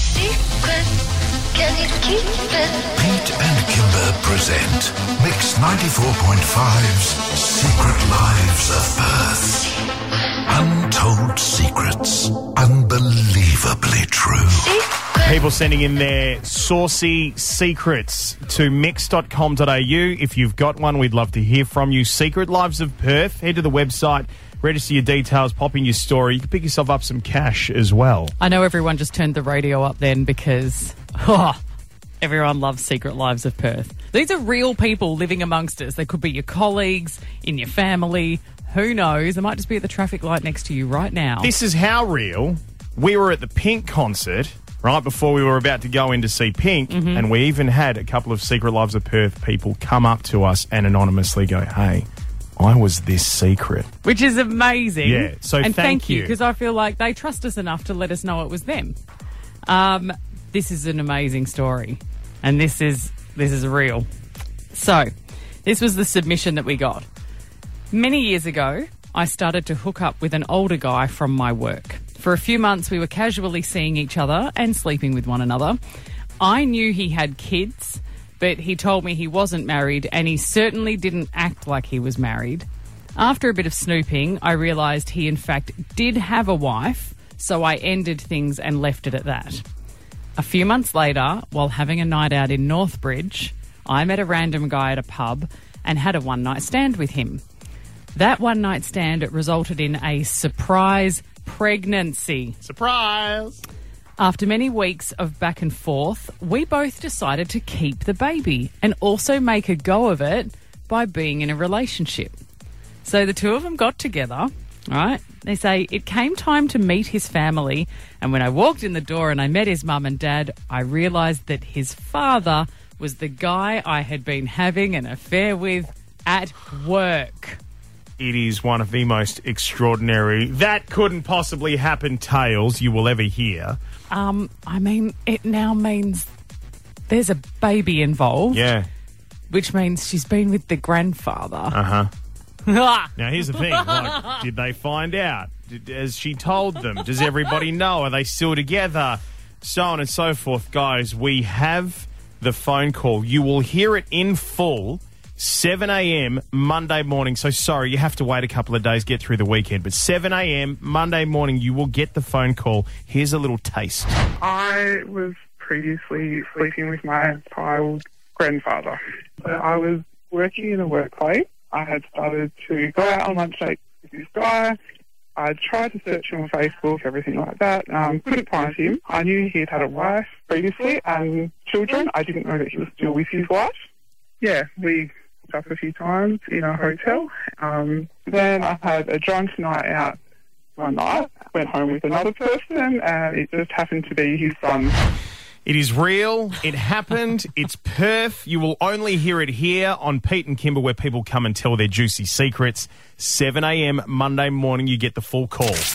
secret? Can you keep it? Pete and Kimber present Mix 94.5's Secret Lives of Perth. Untold secrets, unbelievably true. People sending in their saucy secrets to mix.com.au. If you've got one, we'd love to hear from you. Secret Lives of Perth. Head to the website, register your details, pop in your story. You can pick yourself up some cash as well. I know everyone just turned the radio up then because everyone loves Secret Lives of Perth. These are real people living amongst us. They could be your colleagues, in your family. Who knows? They might just be at the traffic light next to you right now. This is how real. We were at the Pink concert right before we were about to go in to see Pink, and we even had a couple of Secret Lives of Perth people come up to us and anonymously go, hey, I was this secret. Which is amazing. Yeah, so and thank you. because I feel like they trust us enough to let us know it was them. This is an amazing story, and this is real. So, this was the submission that we got. Many years ago, I started to hook up with an older guy from my work. For a few months, we were casually seeing each other and sleeping with one another. I knew he had kids, but he told me he wasn't married, and he certainly didn't act like he was married. After a bit of snooping, I realised he in fact did have a wife, so I ended things and left it at that. A few months later, while having a night out in Northbridge, I met a random guy at a pub and had a one-night stand with him. That one-night stand resulted in a surprise pregnancy. Surprise! After many weeks of back and forth, we both decided to keep the baby and also make a go of it by being in a relationship. So the two of them got together, right? They say, it came time to meet his family, and when I walked in the door and I met his mum and dad, I realised that his father was the guy I had been having an affair with at work. It is one of the most extraordinary, that couldn't possibly happen tales you will ever hear. I mean, it now means there's a baby involved. Yeah. Which means she's been with the grandfather. Uh-huh. Now, here's the thing. Like, did they find out? Has she told them? Does everybody know? Are they still together? So on and so forth. Guys, we have the phone call. You will hear it in full 7 a.m. Monday morning. So sorry, you have to wait a couple of days, get through the weekend. But 7 a.m. Monday morning, you will get the phone call. Here's a little taste. I was previously sleeping with my child grandfather. So I was working in a workplace. I had started to go out on lunch dates with this guy. I tried to search him on Facebook, everything like that. Couldn't find him. I knew he had had a wife previously and children. I didn't know that he was still with his wife. Yeah, we up a few times in a hotel. Then I had a drunk night out one night, went home with another person, and it just happened to be his son. It is real. It happened. It's Perth. You will only hear it here on Pete and Kimber, where people come and tell their juicy secrets. 7 a.m. Monday morning, you get the full call.